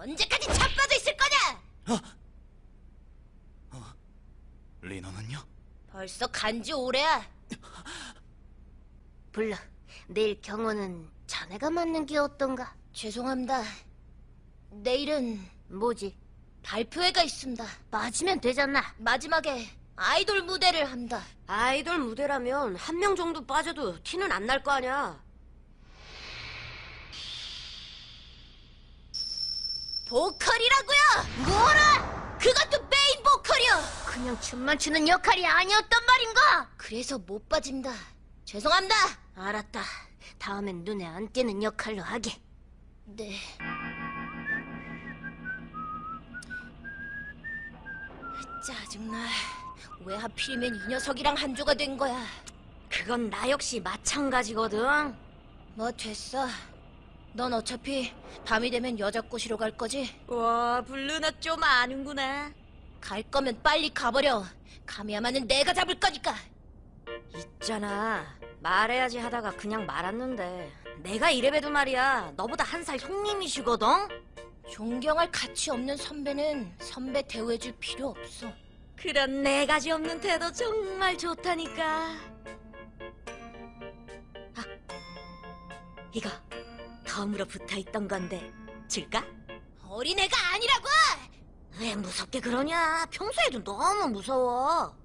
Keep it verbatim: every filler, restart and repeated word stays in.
언제까지 자빠져 있을 거냐? 어? 어? 리너는요? 벌써 간지 오래야. 불러. 내일 경호는 자네가 맡는 게 어떤가? 죄송합니다. 내일은 뭐지? 발표회가 있습니다. 맞으면 되잖아. 마지막에 아이돌 무대를 한다. 아이돌 무대라면 한 명 정도 빠져도 티는 안 날 거 아니야. 보컬이라고요! 뭐라? 그것도 메인 보컬이요! 그냥 춤만 추는 역할이 아니었단 말인가? 그래서 못 빠진다. 죄송합니다. 알았다. 다음엔 눈에 안 띄는 역할로 하게. 네. 짜증나. 왜 하필이면 이 녀석이랑 한조가 된 거야? 그건 나 역시 마찬가지거든. 뭐 됐어. 넌 어차피 밤이 되면 여자 꼬시러 갈 거지? 와, 블루나 좀 아는구나. 갈 거면 빨리 가버려. 카미야마는 내가 잡을 거니까. 있잖아. 말해야지 하다가 그냥 말았는데 내가 이래봬도 말이야. 너보다 한 살 형님이시거든? 존경할 가치 없는 선배는 선배 대우해줄 필요 없어. 그런 네 가지 없는 태도 정말 좋다니까. 아, 이거 덤으로 붙어있던 건데 줄까? 어린애가 아니라고! 왜 무섭게 그러냐? 평소에도 너무 무서워.